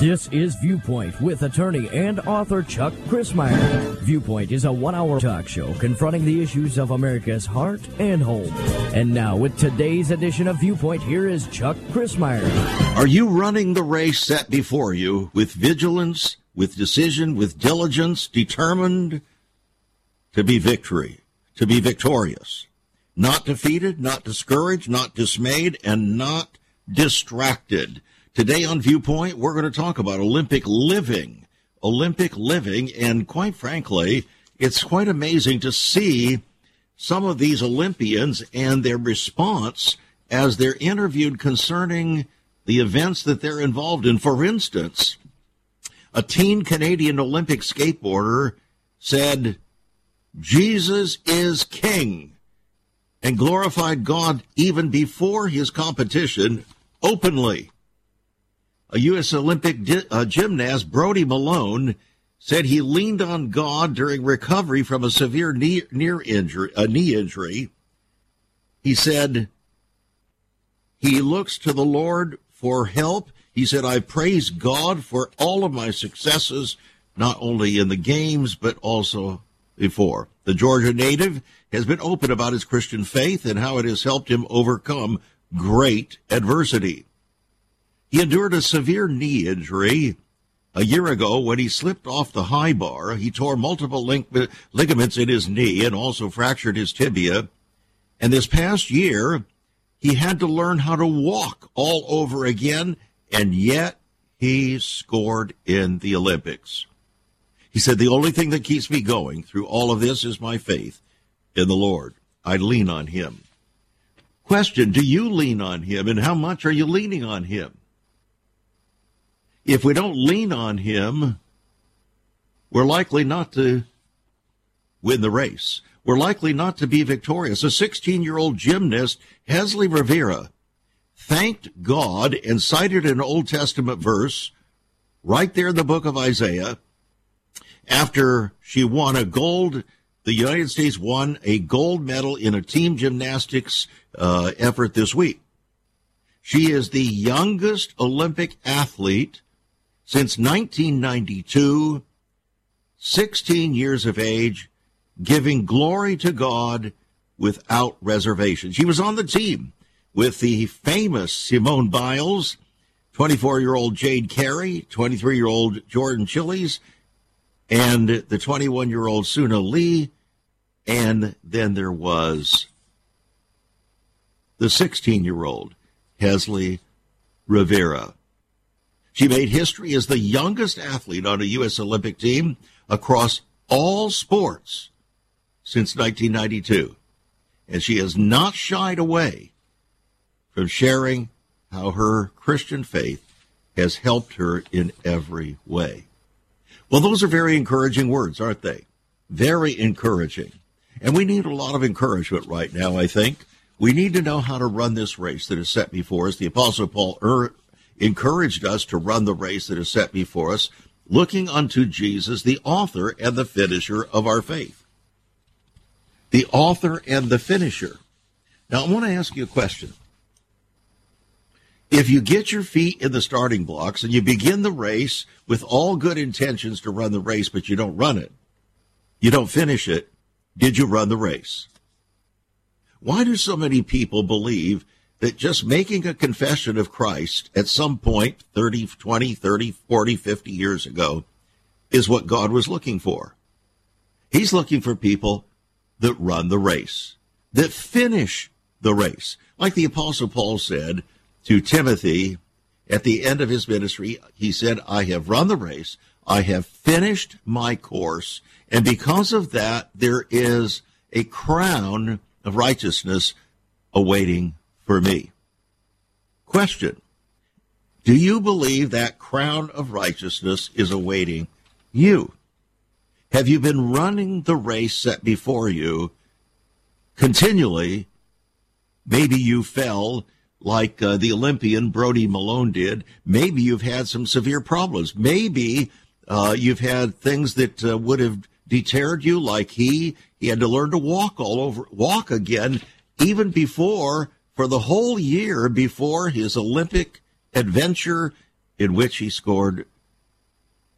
This is Viewpoint with attorney and author Chuck Crismier. Viewpoint is a one-hour talk show confronting the issues of America's heart and home. And now, with today's edition of Viewpoint, here is Chuck Crismier. Are you running the race set before you with vigilance, with decision, with diligence, determined to be victorious? Not defeated, not discouraged, not dismayed, and not distracted. Today on Viewpoint, we're going to talk about Olympic living, and quite frankly, it's quite amazing to see some of these Olympians and their response as they're interviewed concerning the events that they're involved in. For instance, a teen Canadian Olympic skateboarder said, "Jesus is king," and glorified God even before his competition openly. A U.S. Olympic gymnast, Brody Malone, said he leaned on God during recovery from a severe knee injury. He said he looks to the Lord for help. He said, "I praise God for all of my successes, not only in the games, but also before." The Georgia native has been open about his Christian faith and how it has helped him overcome great adversity. He endured a severe knee injury a year ago when he slipped off the high bar. He tore multiple ligaments in his knee and also fractured his tibia. And this past year, he had to learn how to walk all over again, and yet he scored in the Olympics. He said, "The only thing that keeps me going through all of this is my faith in the Lord. I lean on him." Question, do you lean on him, and how much are you leaning on him? If we don't lean on him, we're likely not to win the race. We're likely not to be victorious. A 16-year-old gymnast, Hesley Rivera, thanked God and cited an Old Testament verse right there in the book of Isaiah after she won the United States won a gold medal in a team gymnastics effort this week. She is the youngest Olympic athlete since 1992, 16 years of age, giving glory to God without reservation. She was on the team with the famous Simone Biles, 24-year-old Jade Carey, 23-year-old Jordan Chiles, and the 21-year-old Suna Lee, and then there was the 16-year-old Hesley Rivera. She made history as the youngest athlete on a U.S. Olympic team across all sports since 1992, and she has not shied away from sharing how her Christian faith has helped her in every way. Well, those are very encouraging words, aren't they? Very encouraging. And we need a lot of encouragement right now, I think. We need to know how to run this race that is set before us. The Apostle Paul encouraged us to run the race that is set before us, looking unto Jesus, the author and the finisher of our faith. The author and the finisher. Now, I want to ask you a question. If you get your feet in the starting blocks and you begin the race with all good intentions to run the race, but you don't run it, you don't finish it, did you run the race? Why do so many people believe that just making a confession of Christ at some point 30, 20, 30, 40, 50 years ago is what God was looking for? He's looking for people that run the race, that finish the race. Like the Apostle Paul said to Timothy at the end of his ministry, he said, "I have run the race, I have finished my course, and because of that, there is a crown of righteousness awaiting for me." Question, do you believe that crown of righteousness is awaiting you? Have you been running the race set before you continually? Maybe you fell like the Olympian Brody Malone did. Maybe you've had some severe problems. Maybe you've had things that would have deterred you, like he had to learn to walk again, even before, for the whole year before his Olympic adventure in which he scored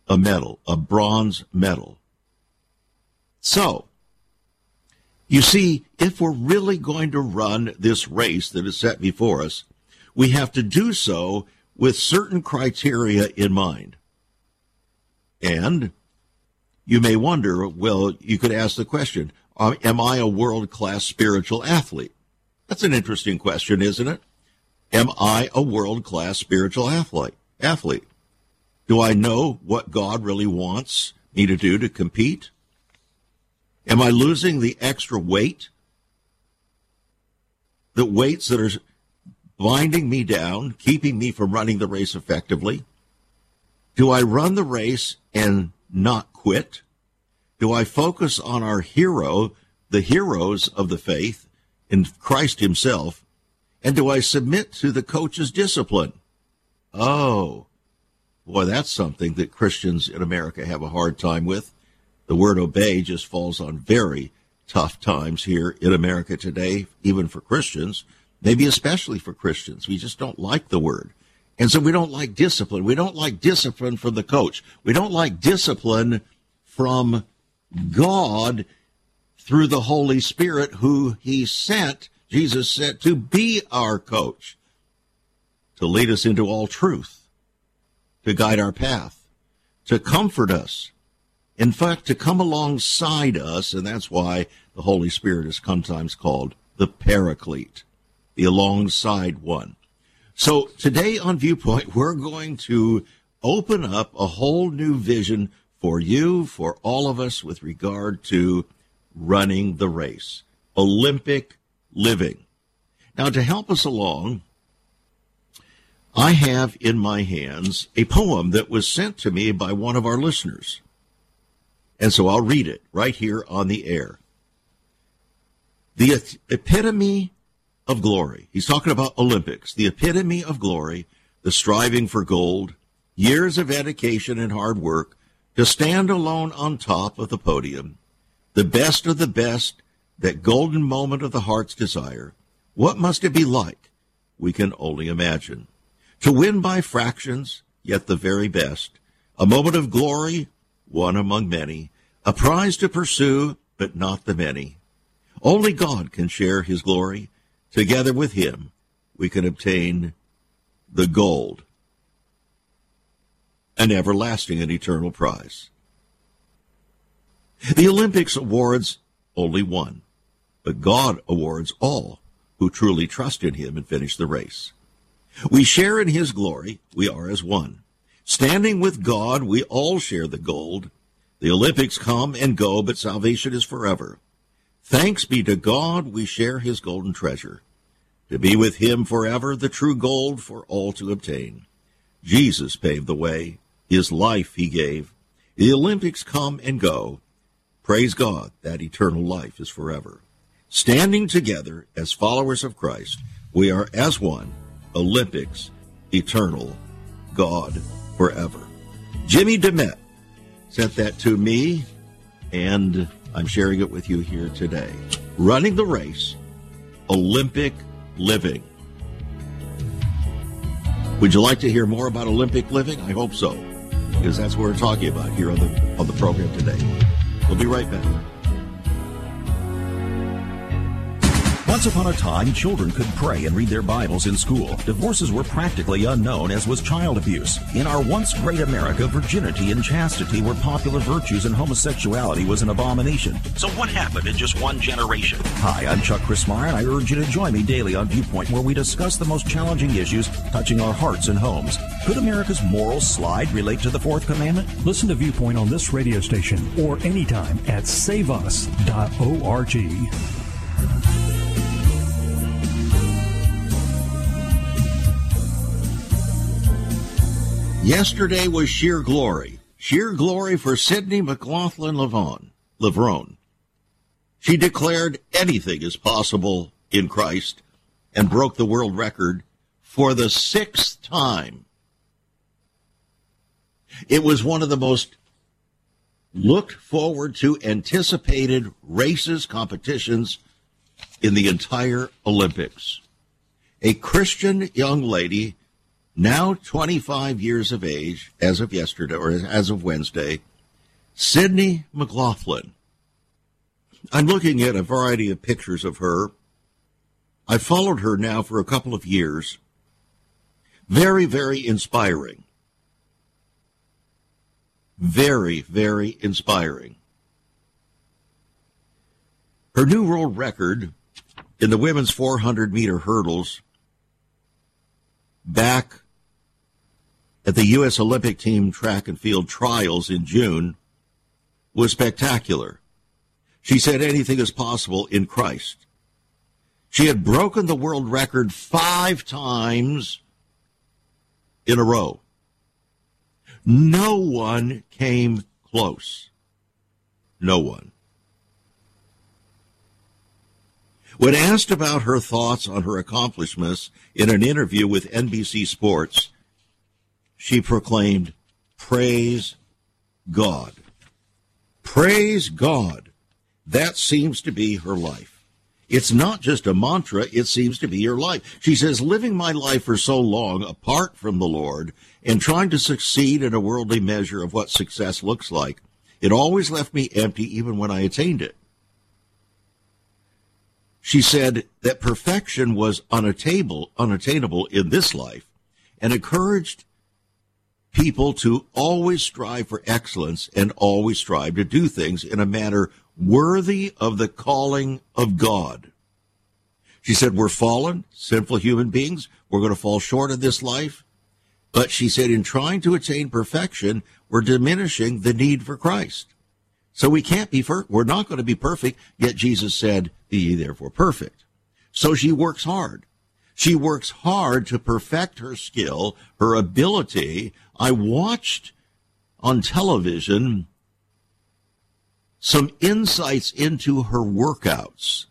a medal, a bronze medal. So, you see, if we're really going to run this race that is set before us, we have to do so with certain criteria in mind. And you may wonder, well, you could ask the question, am I a world-class spiritual athlete? That's an interesting question, isn't it? Am I a world-class spiritual athlete? Do I know what God really wants me to do to compete? Am I losing the extra weight? The weights that are binding me down, keeping me from running the race effectively? Do I run the race and not quit? Do I focus on our hero, the heroes of the faith, in Christ himself? And do I submit to the coach's discipline? Oh, boy, that's something that Christians in America have a hard time with. The word obey just falls on very tough times here in America today, even for Christians, maybe especially for Christians. We just don't like the word. And so we don't like discipline. We don't like discipline from the coach. We don't like discipline from God through the Holy Spirit, who he sent, Jesus sent, to be our coach, to lead us into all truth, to guide our path, to comfort us. In fact, to come alongside us, and that's why the Holy Spirit is sometimes called the Paraclete, the alongside one. So today on Viewpoint, we're going to open up a whole new vision for you, for all of us, with regard to running the race, Olympic living. Now, to help us along, I have in my hands a poem that was sent to me by one of our listeners. And so I'll read it right here on the air. The epitome of glory. He's talking about Olympics. The epitome of glory, the striving for gold, years of dedication and hard work to stand alone on top of the podium, the best of the best, that golden moment of the heart's desire. What must it be like? We can only imagine. To win by fractions, yet the very best. A moment of glory, one among many. A prize to pursue, but not the many. Only God can share his glory. Together with him, we can obtain the gold, an everlasting and eternal prize. The Olympics awards only one, but God awards all who truly trust in him and finish the race. We share in his glory. We are as one. Standing with God, we all share the gold. The Olympics come and go, but salvation is forever. Thanks be to God, we share his golden treasure. To be with him forever, the true gold for all to obtain. Jesus paved the way. His life he gave. The Olympics come and go. Praise God, that eternal life is forever. Standing together as followers of Christ, we are as one. Olympics, eternal, God forever. Jimmy DeMette sent that to me, and I'm sharing it with you here today. Running the race, Olympic living. Would you like to hear more about Olympic living? I hope so, because that's what we're talking about here on the program today. We'll be right back. Once upon a time, children could pray and read their Bibles in school. Divorces were practically unknown, as was child abuse. In our once great America, virginity and chastity were popular virtues, and homosexuality was an abomination. So what happened in just one generation? Hi, I'm Chuck Christmeyer, and I urge you to join me daily on Viewpoint, where we discuss the most challenging issues touching our hearts and homes. Could America's moral slide relate to the Fourth Commandment? Listen to Viewpoint on this radio station or anytime at saveus.org. Yesterday was sheer glory for Sydney McLaughlin-Levrone. She declared anything is possible in Christ and broke the world record for the 6th time. It was one of the most looked forward to, anticipated races, competitions in the entire Olympics. A Christian young lady now 25 years of age, as of yesterday, or as of Wednesday, Sydney McLaughlin. I'm looking at a variety of pictures of her. I've followed her now for a couple of years. Very, very inspiring. Very, very inspiring. Her new world record in the women's 400-meter hurdles back at the U.S. Olympic Team track and field trials in June was spectacular. She said anything is possible in Christ. She had broken the world record 5 times in a row. No one came close. No one. When asked about her thoughts on her accomplishments in an interview with NBC Sports, she proclaimed, "Praise God." Praise God. That seems to be her life. It's not just a mantra, it seems to be her life. She says, living my life for so long apart from the Lord and trying to succeed in a worldly measure of what success looks like, it always left me empty even when I attained it. She said that perfection was unattainable in this life and encouraged people to always strive for excellence and always strive to do things in a manner worthy of the calling of God. She said, we're fallen, sinful human beings. We're going to fall short of this life. But she said, in trying to attain perfection, we're diminishing the need for Christ. So we can't be we're not going to be perfect, yet Jesus said, be ye therefore perfect. So she works hard. She works hard to perfect her skill, her ability. I watched on television some insights into her workouts.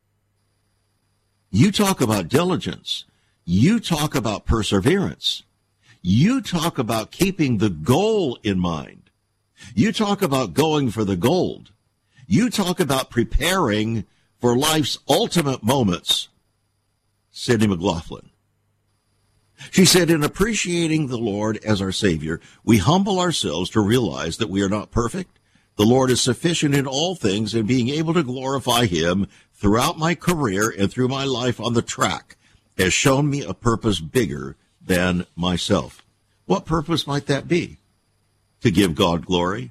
You talk about diligence. You talk about perseverance. You talk about keeping the goal in mind. You talk about going for the gold. You talk about preparing for life's ultimate moments. Sydney McLaughlin. She said, in appreciating the Lord as our Savior, we humble ourselves to realize that we are not perfect. The Lord is sufficient in all things, and being able to glorify Him throughout my career and through my life on the track has shown me a purpose bigger than myself. What purpose might that be? To give God glory?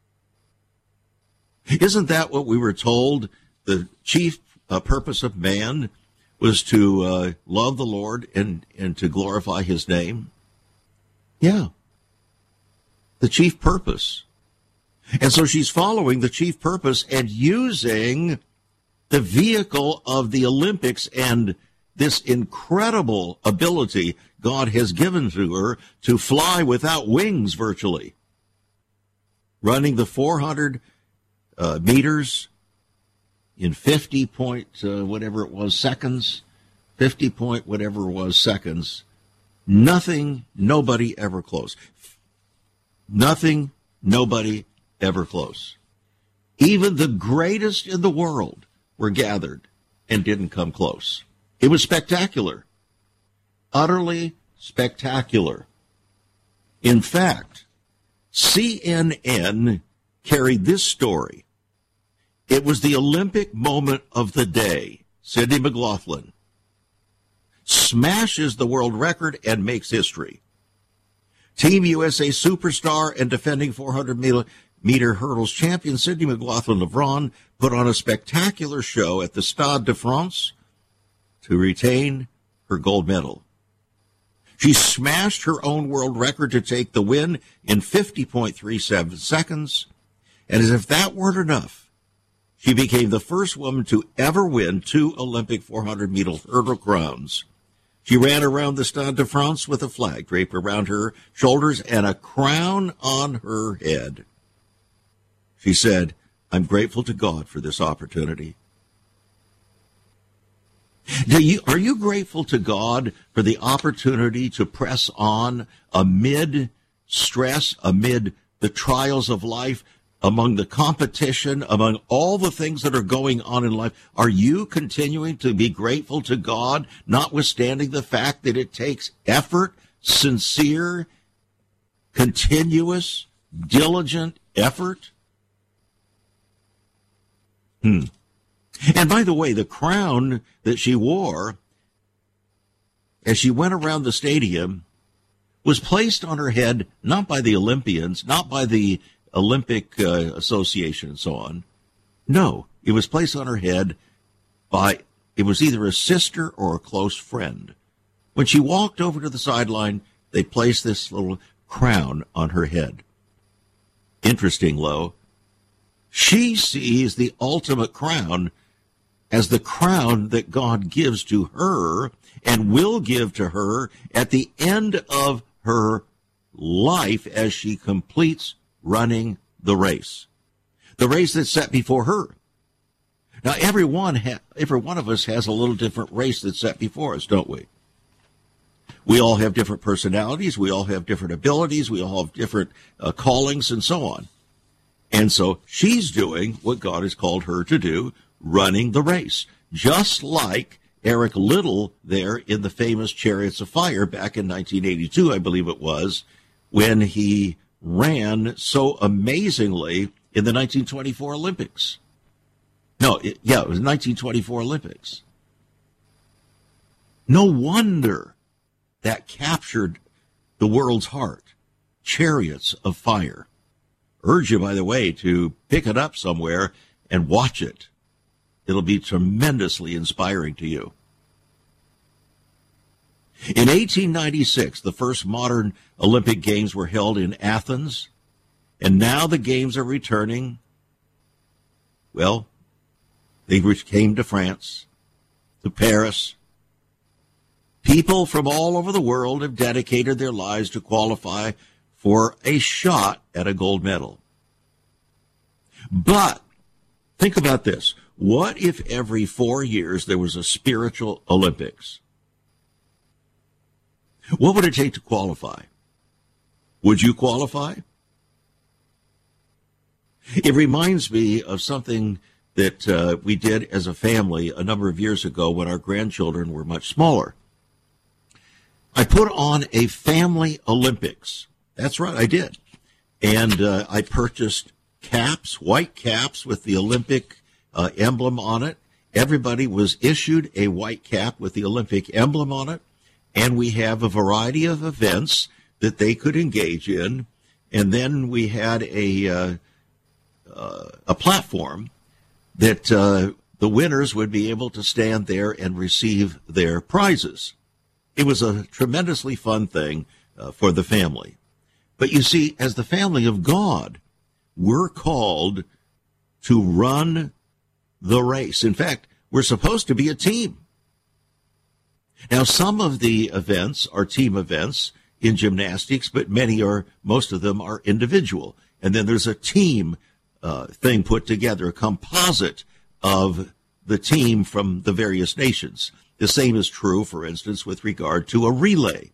Isn't that what we were told the chief purpose of man was, to love the Lord and to glorify His name? Yeah. The chief purpose. And so she's following the chief purpose and using the vehicle of the Olympics and this incredible ability God has given to her to fly without wings virtually. Running the 400 meters in 50 point whatever it was seconds, 50 point whatever it was seconds. Nothing, nobody ever close. Nothing, nobody ever close. Even the greatest in the world were gathered and didn't come close. It was spectacular. Utterly spectacular. In fact, CNN carried this story. It was the Olympic moment of the day. Sydney McLaughlin smashes the world record and makes history. Team USA superstar and defending 400-meter hurdles champion Sydney McLaughlin-Levrone put on a spectacular show at the Stade de France to retain her gold medal. She smashed her own world record to take the win in 50.37 seconds, and as if that weren't enough, she became the first woman to ever win 2 Olympic 400-meter hurdle crowns. She ran around the Stade de France with a flag draped around her shoulders and a crown on her head. She said, I'm grateful to God for this opportunity. Are you grateful to God for the opportunity to press on amid stress, amid the trials of life, among the competition, among all the things that are going on in life? Are you continuing to be grateful to God, notwithstanding the fact that it takes effort sincere, continuous, diligent effort? And by the way, the crown that she wore as she went around the stadium was placed on her head not by the Olympians, not by the Olympic Association and so on. No, it was placed on her head by, it was either a sister or a close friend. When she walked over to the sideline, they placed this little crown on her head. Interesting, Lo. She sees the ultimate crown as the crown that God gives to her and will give to her at the end of her life as she completes running the race that's set before her. Now, every one of us has a little different race that's set before us, don't we? We all have different personalities. We all have different abilities. We all have different callings and so on. And so she's doing what God has called her to do, running the race, just like Eric Liddell there in the famous Chariots of Fire back in 1982, I believe it was, when he ran so amazingly in the 1924 Olympics. It was 1924 Olympics. No wonder that captured the world's heart. Chariots of Fire. Urge you, by the way, to pick it up somewhere and watch it. It'll be tremendously inspiring to you. In 1896, the first modern Olympic Games were held in Athens, and now the Games are returning. Well, they came to France, to Paris. People from all over the world have dedicated their lives to qualify for a shot at a gold medal. But think about this. What if every 4 years there was a spiritual Olympics? What would it take to qualify? Would you qualify? It reminds me of something that we did as a family a number of years ago when our grandchildren were much smaller. I put on a family Olympics. That's right, I did. And I purchased caps, white caps with the Olympic emblem on it. Everybody was issued a white cap with the Olympic emblem on it. And we have a variety of events that they could engage in. And then we had a platform that the winners would be able to stand there and receive their prizes. It was a tremendously fun thing for the family. But you see, as the family of God, we're called to run the race. In fact, we're supposed to be a team. Now, some of the events are team events in gymnastics, but most of them are individual. And then there's a team thing put together, a composite of the team from the various nations. The same is true, for instance, with regard to a relay.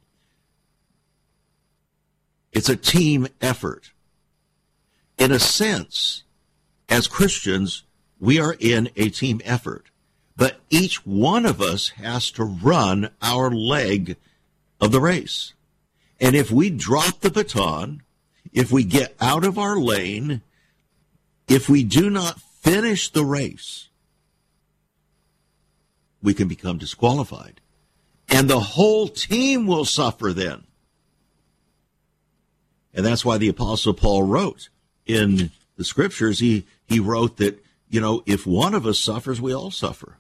It's a team effort. In a sense, as Christians, we are in a team effort. But each one of us has to run our leg of the race. And if we drop the baton, if we get out of our lane, if we do not finish the race, we can become disqualified. And the whole team will suffer then. And that's why the Apostle Paul wrote in the Scriptures, he wrote that, if one of us suffers, we all suffer.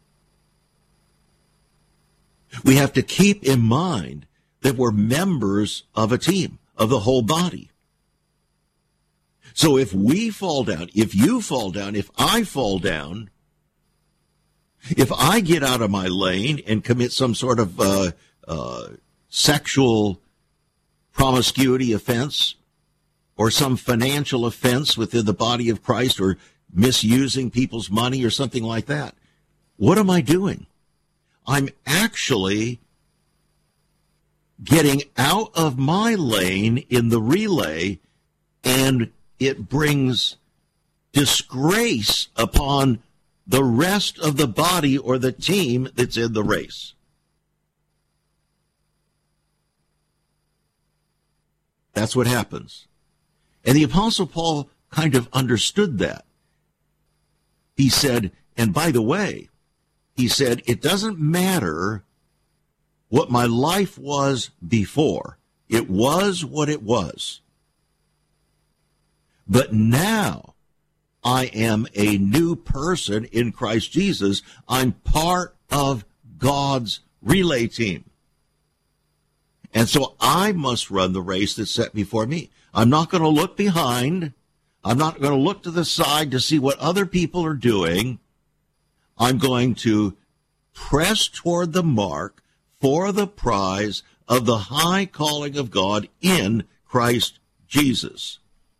We have to keep in mind that we're members of a team, of the whole body. So if we fall down, if you fall down, if I fall down, if I get out of my lane and commit some sort of sexual promiscuity offense or some financial offense within the body of Christ or misusing people's money or something like that, what am I doing? I'm actually getting out of my lane in the relay, and it brings disgrace upon the rest of the body or the team that's in the race. That's what happens. And the Apostle Paul kind of understood that. He said, and by the way, he said, it doesn't matter what my life was before. It was what it was. But now I am a new person in Christ Jesus. I'm part of God's relay team. And so I must run the race that's set before me. I'm not going to look behind. I'm not going to look to the side to see what other people are doing. I'm going to press toward the mark for the prize of the high calling of God in Christ Jesus.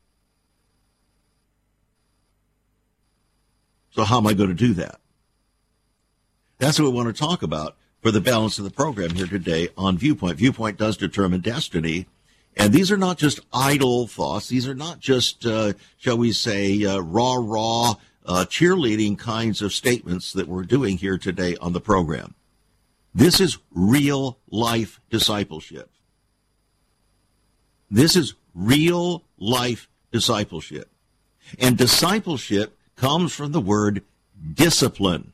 So how am I going to do that? That's what we want to talk about for the balance of the program here today on Viewpoint. Viewpoint does determine destiny. And these are not just idle thoughts. These are not just, shall we say, raw, cheerleading kinds of statements that we're doing here today on the program. This is real life discipleship. This is real life discipleship. And discipleship comes from the word discipline.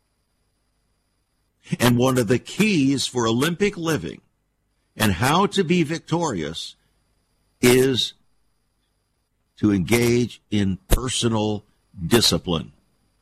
And one of the keys for Olympic living and how to be victorious is to engage in personal discipline.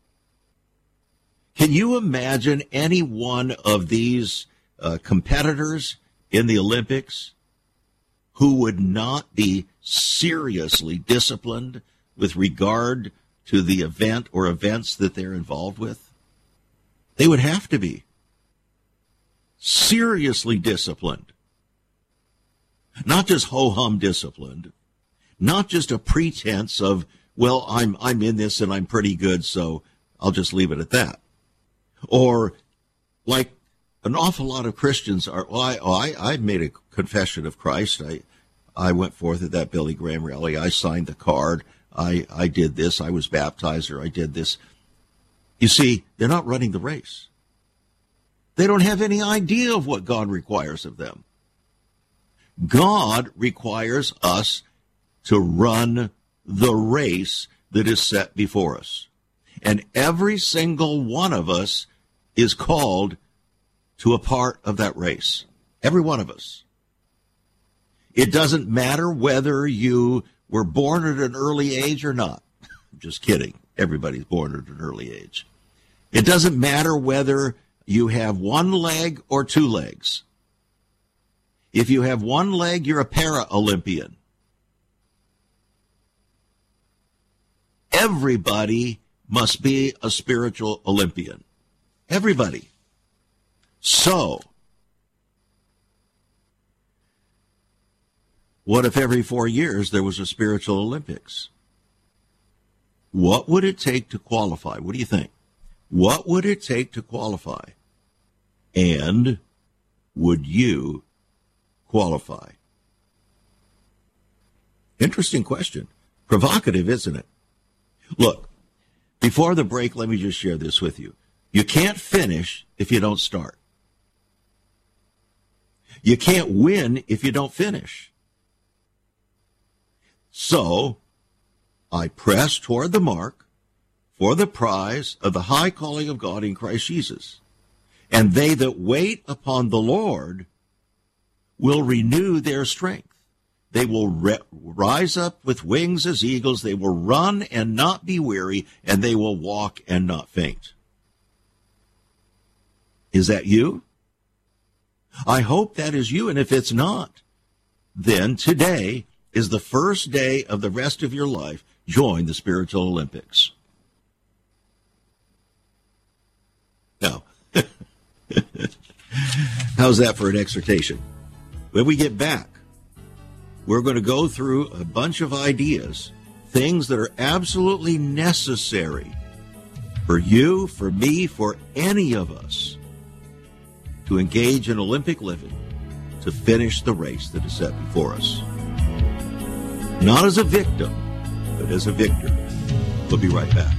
Can you imagine any one of these competitors in the Olympics who would not be seriously disciplined with regard to the event or events that they're involved with? They would have to be seriously disciplined. Not just ho-hum disciplined, not just a pretense of, well, I'm in this and I'm pretty good, so I'll just leave it at that. Or like an awful lot of Christians are, I made a confession of Christ. I went forth at that Billy Graham rally. I signed the card. I did this. I was baptized, or I did this. You see, they're not running the race. They don't have any idea of what God requires of them. God requires us to run the race that is set before us. And every single one of us is called to a part of that race. Every one of us. It doesn't matter whether you were born at an early age or not. I'm just kidding. Everybody's born at an early age. It doesn't matter whether you have one leg or two legs. If you have one leg, you're a para-Olympian. Everybody must be a spiritual Olympian. Everybody. So, what if every 4 years there was a spiritual Olympics? What would it take to qualify? What do you think? What would it take to qualify? And would you qualify? Interesting question. Provocative, isn't it? Look, before the break, let me just share this with you. You can't finish if you don't start. You can't win if you don't finish. So, I press toward the mark for the prize of the high calling of God in Christ Jesus. And they that wait upon the Lord will renew their strength. They will rise up with wings as eagles. They will run and not be weary, and they will walk and not faint. Is that you? I hope that is you, and if it's not, then today is the first day of the rest of your life. Join the Spiritual Olympics. Now, how's that for an exhortation? When we get back, we're going to go through a bunch of ideas, things that are absolutely necessary for you, for me, for any of us to engage in Olympic living, to finish the race that is set before us. Not as a victim, but as a victor. We'll be right back.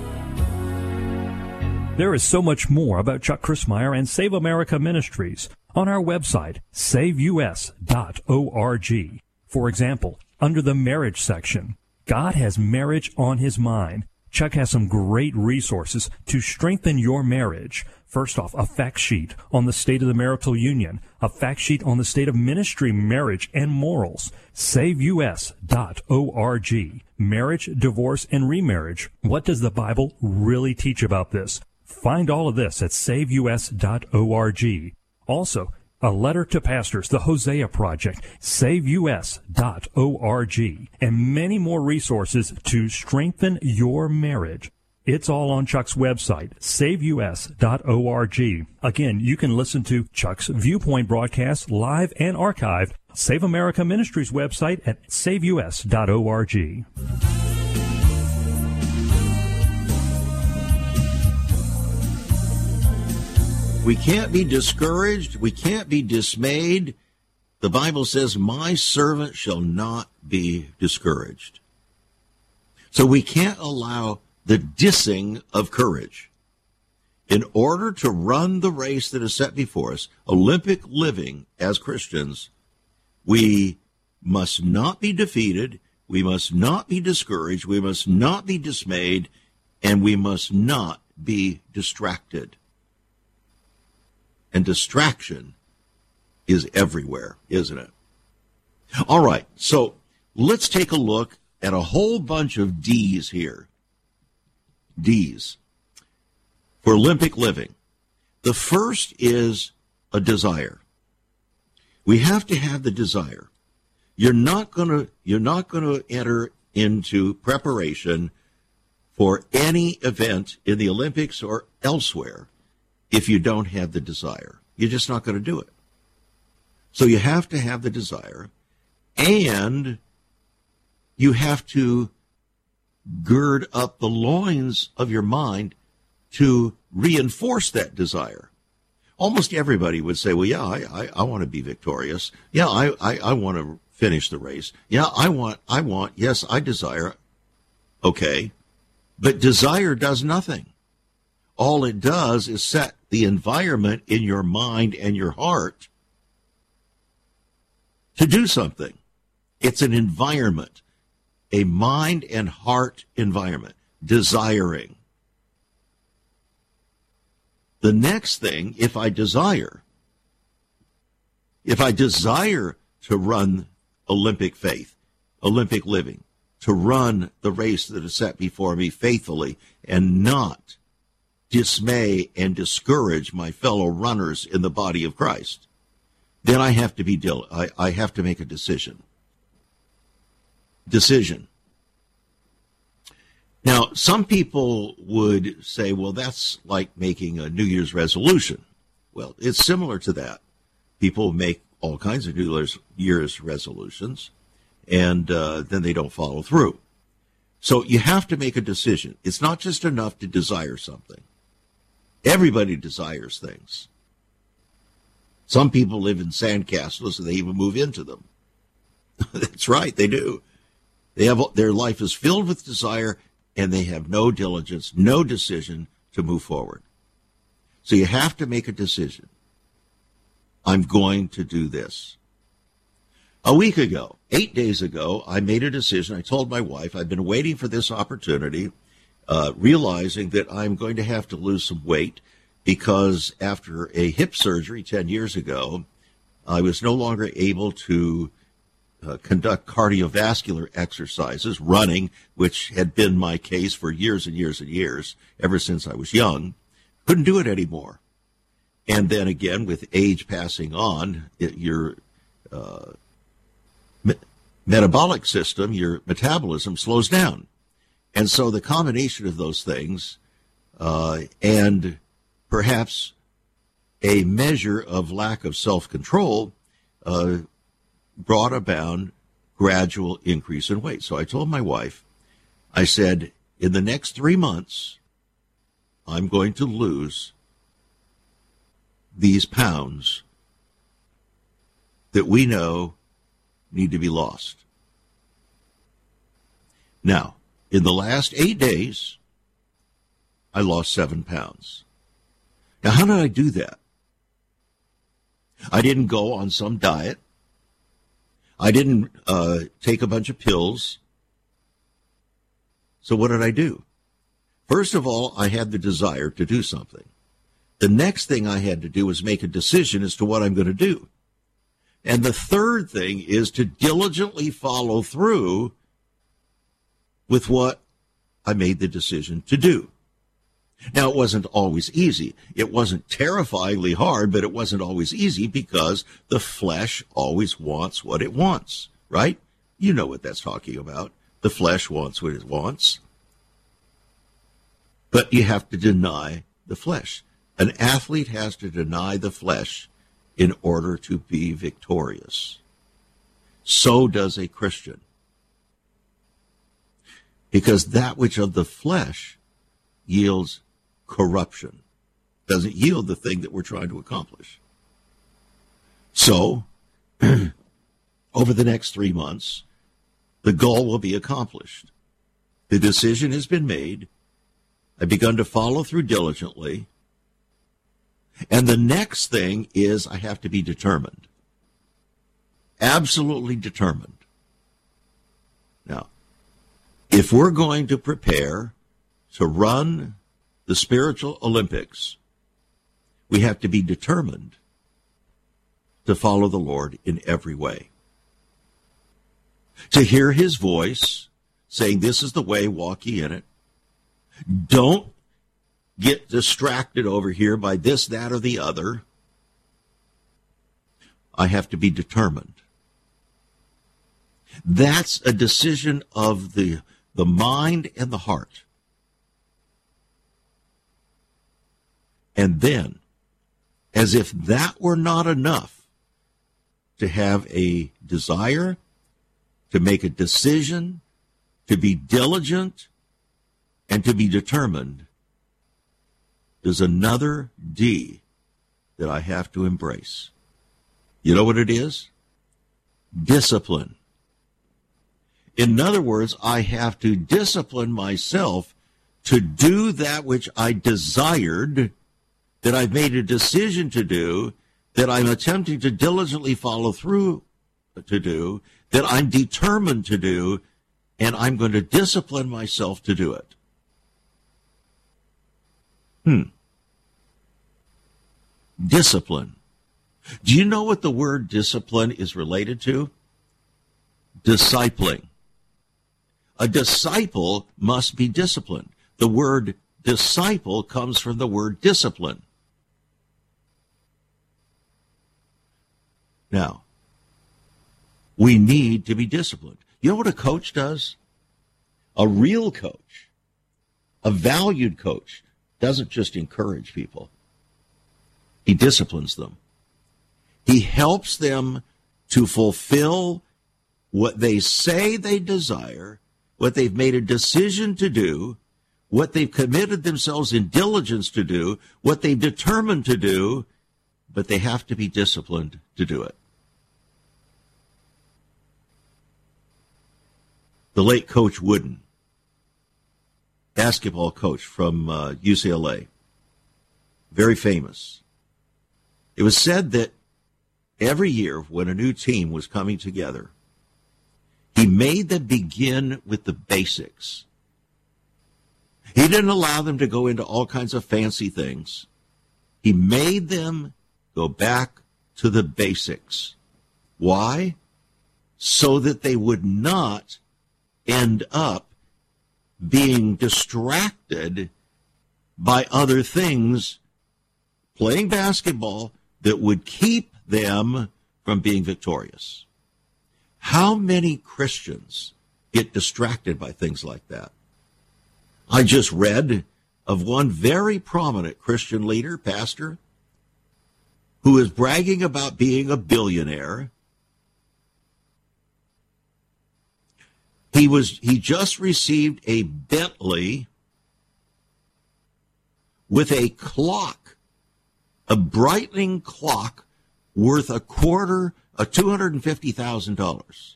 There is so much more about Chuck Crismier and Save America Ministries on our website, saveus.org. For example, under the marriage section, God has marriage on his mind. Chuck has some great resources to strengthen your marriage. First off, a fact sheet on the state of the marital union, a fact sheet on the state of ministry, marriage, and morals. SaveUS.org. Marriage, divorce, and remarriage. What does the Bible really teach about this? Find all of this at SaveUS.org. Also, a letter to pastors, the Hosea Project, SaveUS.org, and many more resources to strengthen your marriage. It's all on Chuck's website, SaveUS.org. Again, you can listen to Chuck's Viewpoint broadcasts live and archived. Save America Ministries website at SaveUS.org. We can't be discouraged. We can't be dismayed. The Bible says, my servant shall not be discouraged. So we can't allow the dissing of courage. In order to run the race that is set before us, Olympic living as Christians, we must not be defeated. We must not be discouraged. We must not be dismayed. And we must not be distracted. And distraction is everywhere, isn't it? All right, so let's take a look at a whole bunch of D's here. D's for Olympic living. The first is a desire. We have to have the desire. You're not going to enter into preparation for any event in the Olympics or elsewhere if you don't have the desire. You're just not going to do it. So you have to have the desire, and you have to gird up the loins of your mind to reinforce that desire. Almost everybody would say, well, yeah, I want to be victorious. Yeah, I want to finish the race. Yeah, I want, yes, I desire. Okay, but desire does nothing. All it does is set the environment in your mind and your heart to do something. It's an environment, a mind and heart environment, desiring. The next thing, if I desire to run Olympic faith, Olympic living, to run the race that is set before me faithfully and not dismay and discourage my fellow runners in the body of Christ, then I have to be I have to make a decision. Now, some people would say, well, that's like making a New Year's resolution. Well, it's similar to that. People make all kinds of New Year's resolutions, and then they don't follow through. So you have to make a decision. It's not just enough to desire something. Everybody desires things. Some people live in sandcastles and they even move into them. That's right, they do. Their life is filled with desire and they have no diligence, no decision to move forward. So you have to make a decision. I'm going to do this. A week ago, 8 days ago, I made a decision. I told my wife I've been waiting for this opportunity, realizing that I'm going to have to lose some weight because after a hip surgery 10 years ago, I was no longer able to conduct cardiovascular exercises, running, which had been my case for years and years and years, ever since I was young. Couldn't do it anymore. And then again, with age passing on, your metabolic system, your metabolism slows down. And so the combination of those things and perhaps a measure of lack of self-control brought about gradual increase in weight. So I told my wife, I said, in the next 3 months, I'm going to lose these pounds that we know need to be lost. Now, in the last 8 days, I lost 7 pounds. Now, how did I do that? I didn't go on some diet. I didn't take a bunch of pills. So what did I do? First of all, I had the desire to do something. The next thing I had to do was make a decision as to what I'm going to do. And the third thing is to diligently follow through with what I made the decision to do. Now, it wasn't always easy. It wasn't terrifyingly hard, but it wasn't always easy because the flesh always wants what it wants, right? You know what that's talking about. The flesh wants what it wants. But you have to deny the flesh. An athlete has to deny the flesh in order to be victorious. So does a Christian. Because that which of the flesh yields corruption, doesn't yield the thing that we're trying to accomplish. So, over the next 3 months, the goal will be accomplished. The decision has been made. I've begun to follow through diligently. And the next thing is I have to be determined. Absolutely determined. Now, if we're going to prepare to run the spiritual Olympics, we have to be determined to follow the Lord in every way. To hear his voice saying, this is the way, walk ye in it. Don't get distracted over here by this, that, or the other. I have to be determined. That's a decision of the mind and the heart. And then, as if that were not enough, to have a desire, to make a decision, to be diligent, and to be determined, there's another D that I have to embrace. You know what it is? Discipline. In other words, I have to discipline myself to do that which I desired, that I've made a decision to do, that I'm attempting to diligently follow through to do, that I'm determined to do, and I'm going to discipline myself to do it. Discipline. Do you know what the word discipline is related to? Discipling. A disciple must be disciplined. The word disciple comes from the word discipline. Now, we need to be disciplined. You know what a coach does? A real coach, a valued coach, doesn't just encourage people. He disciplines them. He helps them to fulfill what they say they desire, what they've made a decision to do, what they've committed themselves in diligence to do, what they've determined to do, but they have to be disciplined to do it. The late Coach Wooden, basketball coach from UCLA, very famous. It was said that every year when a new team was coming together, he made them begin with the basics. He didn't allow them to go into all kinds of fancy things. He made them go back to the basics. Why? So that they would not end up being distracted by other things, playing basketball, that would keep them from being victorious. How many Christians get distracted by things like that? I just read of one very prominent Christian leader, pastor, who is bragging about being a billionaire. He just received a Bentley with a clock, a brightening clock worth $250,000.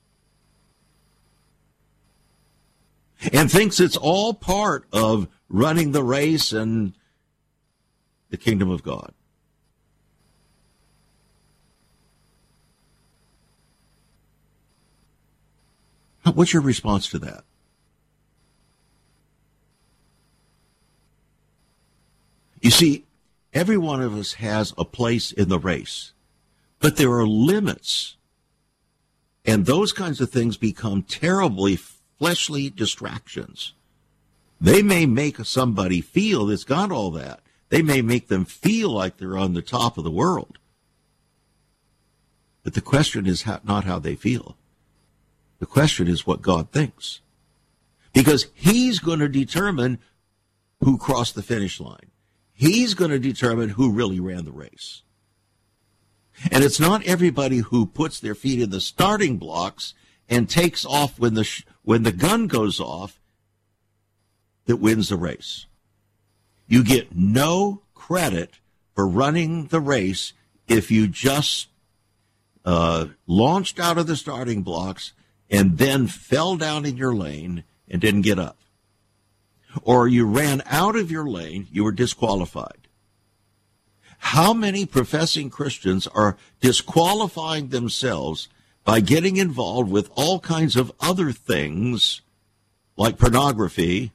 And thinks it's all part of running the race and the kingdom of God. What's your response to that? You see, every one of us has a place in the race, but there are limits, and those kinds of things become terribly fleshly distractions. They may make somebody feel that's got all that. They may make them feel like they're on the top of the world. But the question is not how they feel. The question is what God thinks. Because he's going to determine who crossed the finish line. He's going to determine who really ran the race. And it's not everybody who puts their feet in the starting blocks and takes off when the gun goes off that wins the race. You get no credit for running the race if you just launched out of the starting blocks and then fell down in your lane and didn't get up. Or you ran out of your lane, you were disqualified. How many professing Christians are disqualifying themselves by getting involved with all kinds of other things like pornography,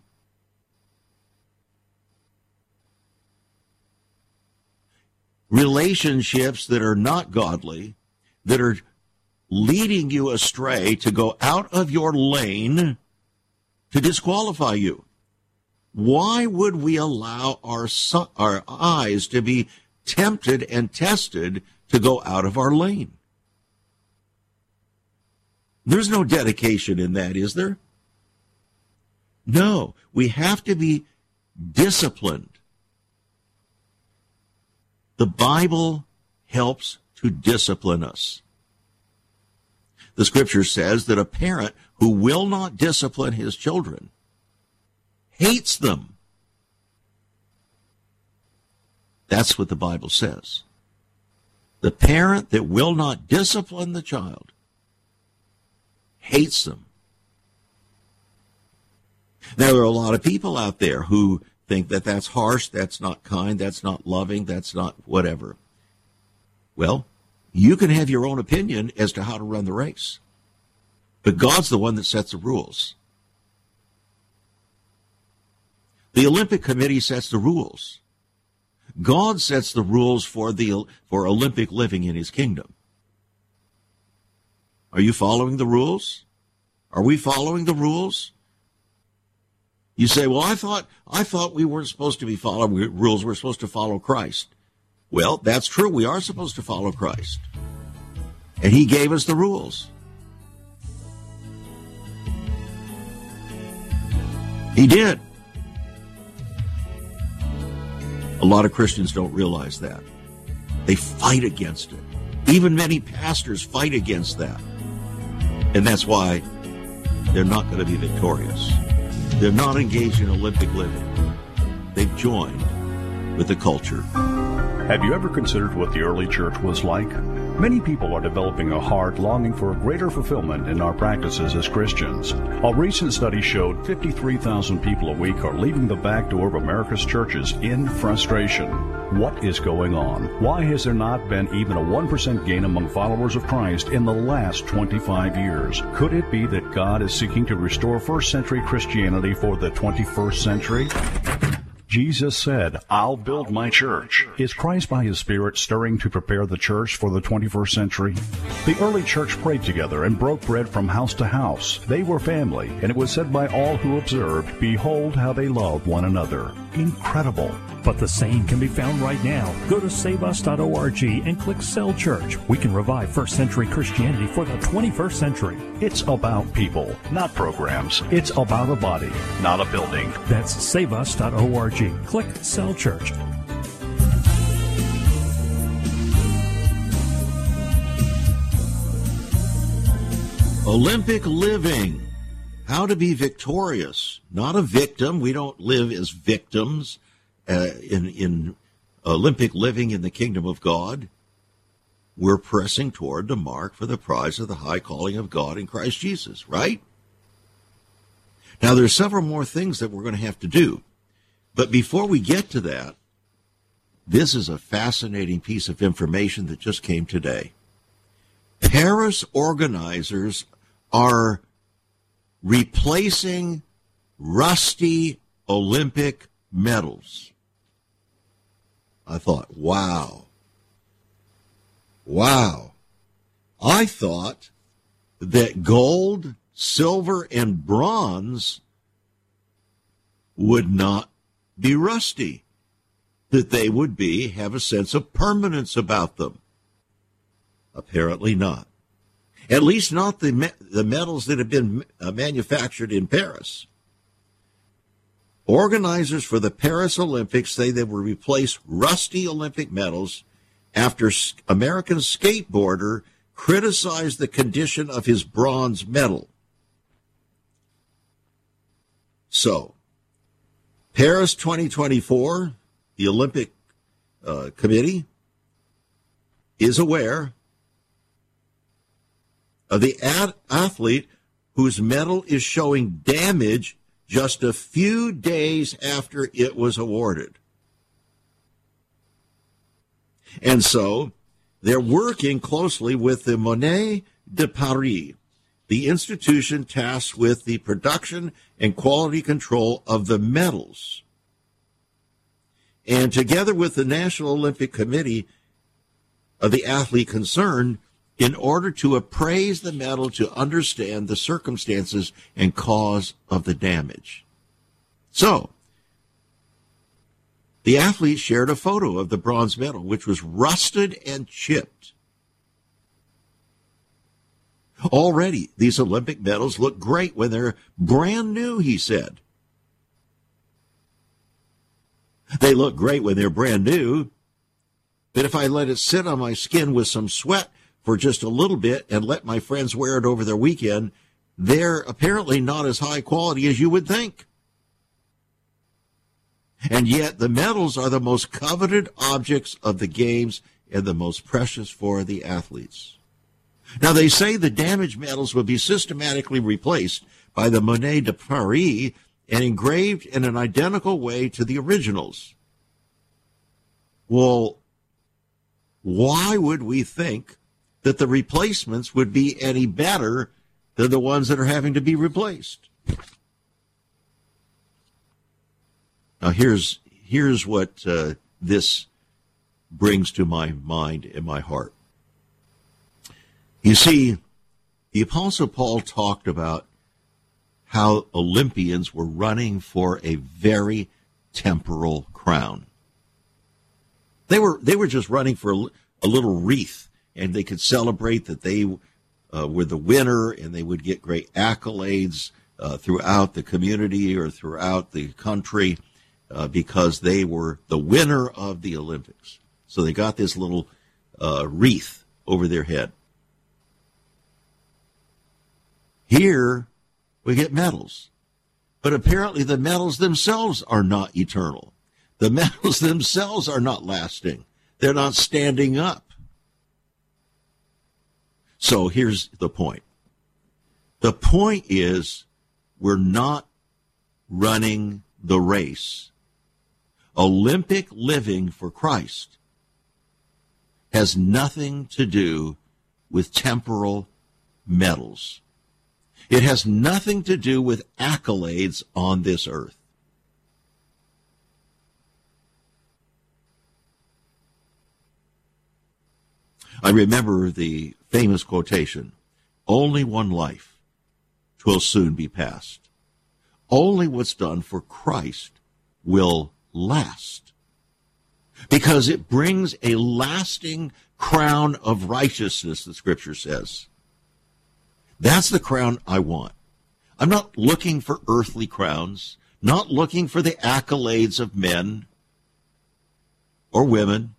relationships that are not godly, that are leading you astray to go out of your lane to disqualify you? Why would we allow our eyes to be tempted and tested to go out of our lane? There's no dedication in that, is there? No, we have to be disciplined. The Bible helps to discipline us. The scripture says that a parent who will not discipline his children hates them. That's what the Bible says. The parent that will not discipline the child hates them. Now, there are a lot of people out there who think that that's harsh, that's not kind, that's not loving, that's not whatever. Well, you can have your own opinion as to how to run the race. But God's the one that sets the rules. The Olympic Committee sets the rules. God sets the rules for Olympic living in his kingdom. Are you following the rules? Are we following the rules? You say, well, I thought we weren't supposed to be following rules. We're supposed to follow Christ. Well, that's true. We are supposed to follow Christ. And he gave us the rules. He did. A lot of Christians don't realize that. They fight against it. Even many pastors fight against that. And that's why they're not going to be victorious. They're not engaged in Olympic living. They've joined with the culture. Have you ever considered what the early church was like? Many people are developing a heart longing for a greater fulfillment in our practices as Christians. A recent study showed 53,000 people a week are leaving the back door of America's churches in frustration. What is going on? Why has there not been even a 1% gain among followers of Christ in the last 25 years? Could it be that God is seeking to restore first century Christianity for the 21st century? Jesus said, I'll build my church. Is Christ by his Spirit stirring to prepare the church for the 21st century? The early church prayed together and broke bread from house to house. They were family, and it was said by all who observed, behold how they loved one another. Incredible. But the same can be found right now. Go to saveus.org and click Cell Church. We can revive first century Christianity for the 21st century. It's about people, not programs. It's about a body, not a building. That's saveus.org. Click Cell Church. Olympic living. How to be victorious. Not a victim. We don't live as victims in Olympic living in the kingdom of God. We're pressing toward the mark for the prize of the high calling of God in Christ Jesus, right? Now, there's several more things that we're going to have to do. But before we get to that, this is a fascinating piece of information that just came today. Paris organizers are replacing rusty Olympic medals. I thought, wow. I thought that gold, silver, and bronze would not be rusty, that they would have a sense of permanence about them. Apparently not. At least not the medals that have been manufactured in Paris. Organizers for the Paris Olympics say they will replace rusty Olympic medals after American skateboarder criticized the condition of his bronze medal. So, Paris 2024, the Olympic Committee is aware of the athlete whose medal is showing damage just a few days after it was awarded. And so they're working closely with the Monnaie de Paris, the institution tasked with the production and quality control of the medals. And together with the National Olympic Committee of the athlete concerned, in order to appraise the medal to understand the circumstances and cause of the damage. So, the athlete shared a photo of the bronze medal, which was rusted and chipped. Already, these Olympic medals look great when they're brand new, he said. They look great when they're brand new, but if I let it sit on my skin with some sweat for just a little bit and let my friends wear it over their weekend, they're apparently not as high quality as you would think. And yet the medals are the most coveted objects of the games and the most precious for the athletes. Now, they say the damaged medals will be systematically replaced by the Monnaie de Paris and engraved in an identical way to the originals. Well, why would we think that the replacements would be any better than the ones that are having to be replaced? Now, here's what this brings to my mind and my heart. You see, the Apostle Paul talked about how Olympians were running for a very temporal crown. They were just running for a little wreath, and they could celebrate that they were the winner, and they would get great accolades throughout the community or throughout the country because they were the winner of the Olympics. So they got this little wreath over their head. Here, we get medals. But apparently the medals themselves are not eternal. The medals themselves are not lasting. They're not standing up. So here's the point. The point is we're not running the race. Olympic living for Christ has nothing to do with temporal medals. It has nothing to do with accolades on this earth. I remember the famous quotation, "Only one life, 'twill soon be past. Only what's done for Christ will last." Because it brings a lasting crown of righteousness, the Scripture says. That's the crown I want. I'm not looking for earthly crowns, not looking for the accolades of men or women.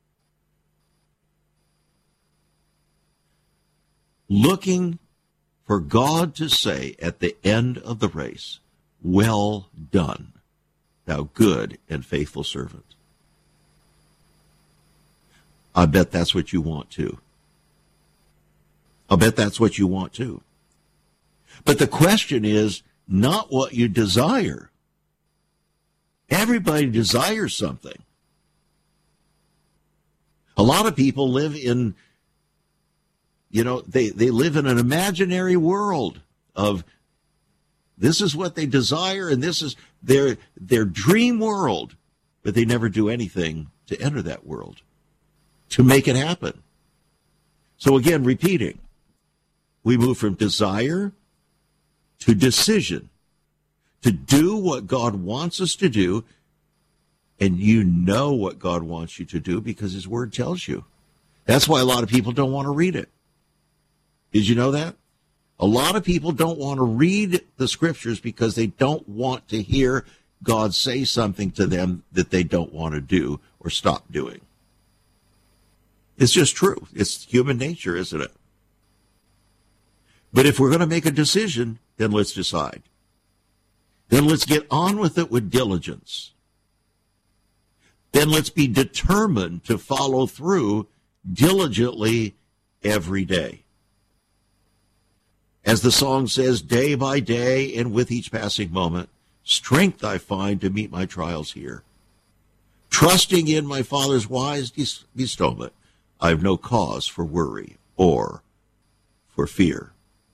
Looking for God to say at the end of the race, "Well done, thou good and faithful servant." I bet that's what you want too. I'll bet that's what you want too. But the question is not what you desire. Everybody desires something. A lot of people live in, they live in an imaginary world of This is what they desire, and this is their dream world, but they never do anything to enter that world, to make it happen. So again, repeating, we move from desire to decision, to do what God wants us to do, and you know what God wants you to do because his word tells you. That's why a lot of people don't want to read it. Did you know that? A lot of people don't want to read the scriptures because they don't want to hear God say something to them that they don't want to do or stop doing. It's just true. It's human nature, isn't it? But if we're going to make a decision, then let's decide. Then let's get on with it with diligence. Then let's be determined to follow through diligently every day. As the song says, day by day and with each passing moment, strength I find to meet my trials here. Trusting in my Father's wise bestowment, I have no cause for worry or for fear.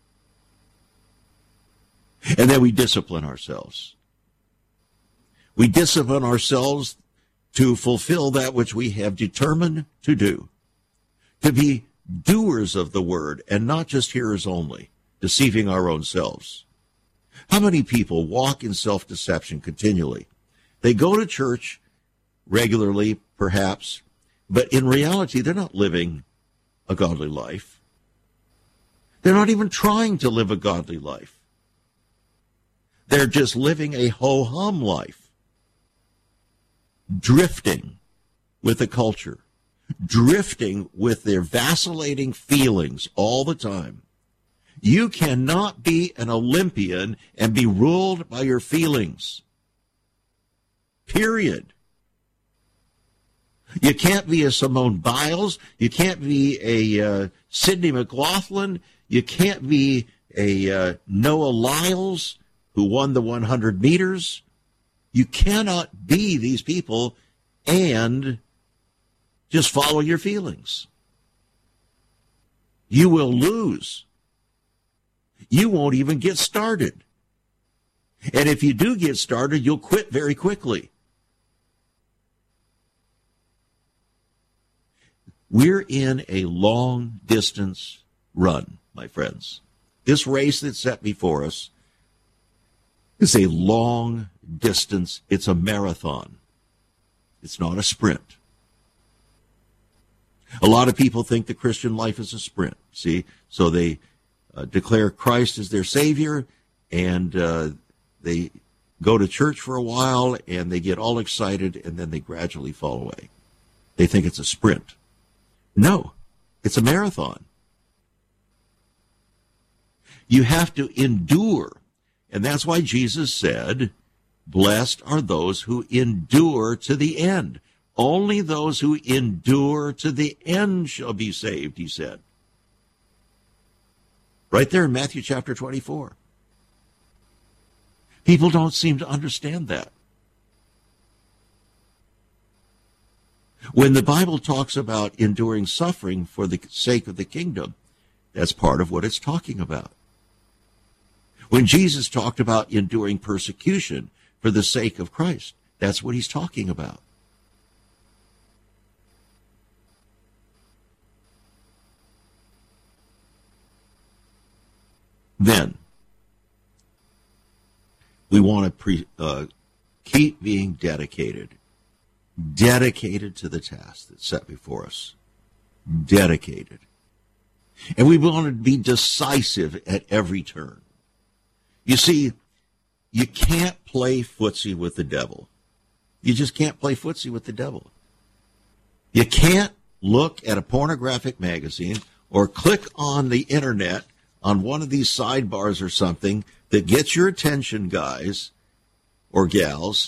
And then we discipline ourselves. We discipline ourselves to fulfill that which we have determined to do, to be doers of the word and not just hearers only, deceiving our own selves. How many people walk in self-deception continually? They go to church regularly, perhaps, but in reality, they're not living a godly life. They're not even trying to live a godly life. They're just living a ho-hum life, drifting with the culture, drifting with their vacillating feelings all the time. You cannot be an Olympian and be ruled by your feelings. Period. You can't be a Simone Biles. You can't be a Sidney McLaughlin. You can't be a Noah Lyles who won the 100 meters. You cannot be these people and just follow your feelings. You will lose. You won't even get started. And if you do get started, you'll quit very quickly. We're in a long-distance run, my friends. This race that's set before us is a long distance. It's a marathon. It's not a sprint. A lot of people think the Christian life is a sprint, see? So they declare Christ as their Savior, and they go to church for a while, and they get all excited, and then they gradually fall away. They think it's a sprint. No, it's a marathon. You have to endure, and that's why Jesus said, blessed are those who endure to the end. Only those who endure to the end shall be saved, he said. Right there in Matthew chapter 24. People don't seem to understand that. When the Bible talks about enduring suffering for the sake of the kingdom, that's part of what it's talking about. When Jesus talked about enduring persecution for the sake of Christ, that's what he's talking about. Then, we want to keep being dedicated to the task that's set before us. Dedicated. And we want to be decisive at every turn. You see, you can't play footsie with the devil. You just can't play footsie with the devil. You can't look at a pornographic magazine or click on the internet on one of these sidebars or something that gets your attention, guys or gals,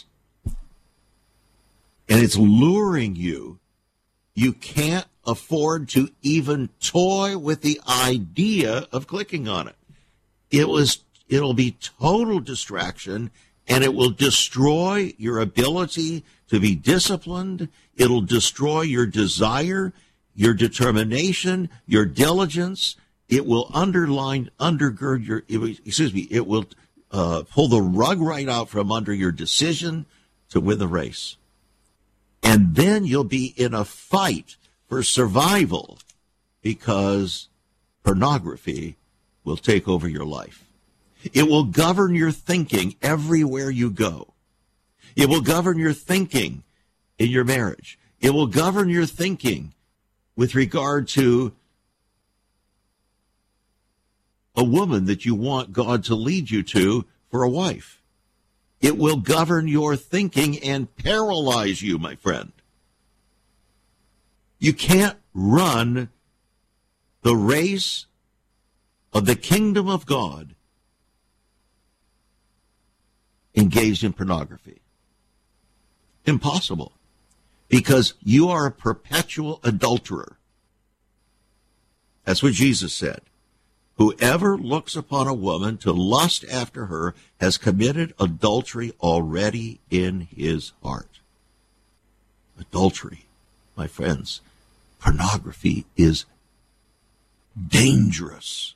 and it's luring you. You can't afford to even toy with the idea of clicking on it. It'll be total distraction, and it will destroy your ability to be disciplined. It'll destroy your desire, your determination, your diligence. It will it will pull the rug right out from under your decision to win the race. And then you'll be in a fight for survival because pornography will take over your life. It will govern your thinking everywhere you go. It will govern your thinking in your marriage. It will govern your thinking with regard to a woman that you want God to lead you to for a wife. It will govern your thinking and paralyze you, my friend. You can't run the race of the kingdom of God engaged in pornography. Impossible. Because you are a perpetual adulterer. That's what Jesus said. Whoever looks upon a woman to lust after her has committed adultery already in his heart. Adultery, my friends, pornography is dangerous.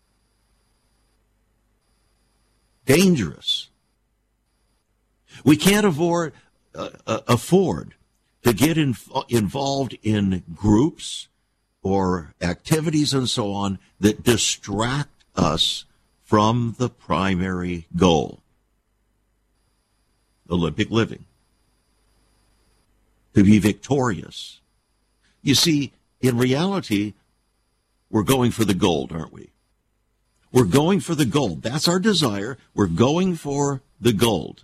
Dangerous. We can't afford to get involved in groups or activities and so on that distract us from the primary goal. Olympic living. To be victorious. You see, in reality, we're going for the gold, aren't we? We're going for the gold. That's our desire. We're going for the gold.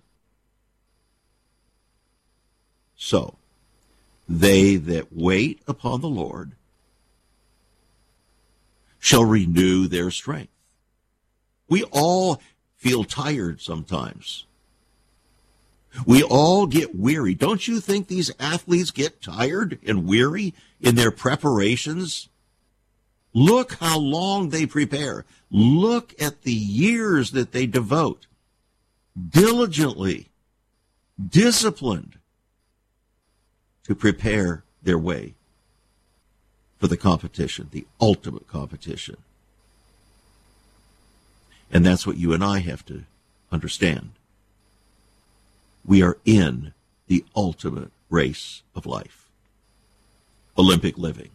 So, they that wait upon the Lord shall renew their strength. We all feel tired sometimes. We all get weary. Don't you think these athletes get tired and weary in their preparations? Look how long they prepare. Look at the years that they devote. Diligently, disciplined to prepare their way for the competition, the ultimate competition. And that's what you and I have to understand. We are in the ultimate race of life. Olympic living.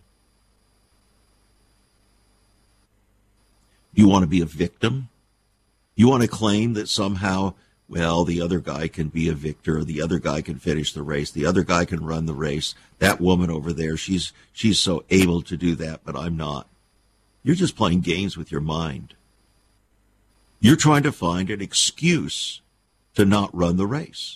You want to be a victim? You want to claim that somehow, well, the other guy can be a victor, the other guy can finish the race, the other guy can run the race, that woman over there, she's so able to do that, but I'm not. You're just playing games with your mind. You're trying to find an excuse to not run the race,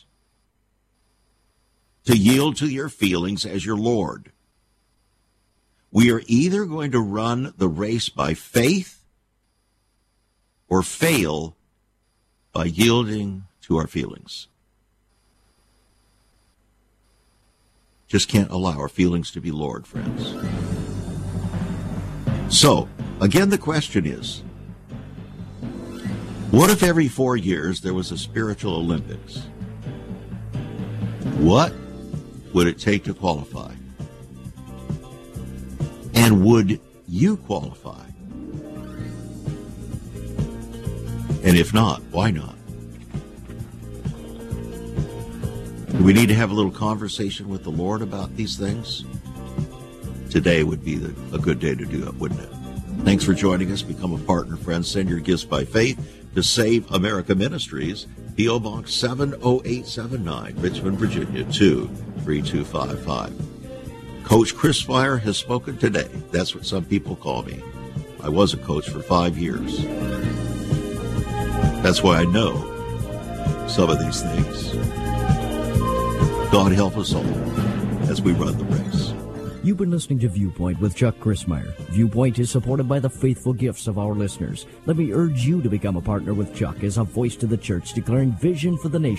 to yield to your feelings as your Lord. We are either going to run the race by faith or fail by yielding to our feelings. Just can't allow our feelings to be Lord, friends. So, again, the question is, what if every 4 years there was a spiritual Olympics? What would it take to qualify? And would you qualify? And if not, why not? Do we need to have a little conversation with the Lord about these things? Today would be a good day to do it, wouldn't it? Thanks for joining us. Become a partner, friends. Send your gifts by faith to Save America Ministries, P.O. Box 70879, Richmond, Virginia, 23255. Coach Chris Meyer has spoken today. That's what some people call me. I was a coach for 5 years. That's why I know some of these things. God help us all as we run the race. You've been listening to Viewpoint with Chuck Chrismeyer. Viewpoint is supported by the faithful gifts of our listeners. Let me urge you to become a partner with Chuck as a voice to the church declaring vision for the nation.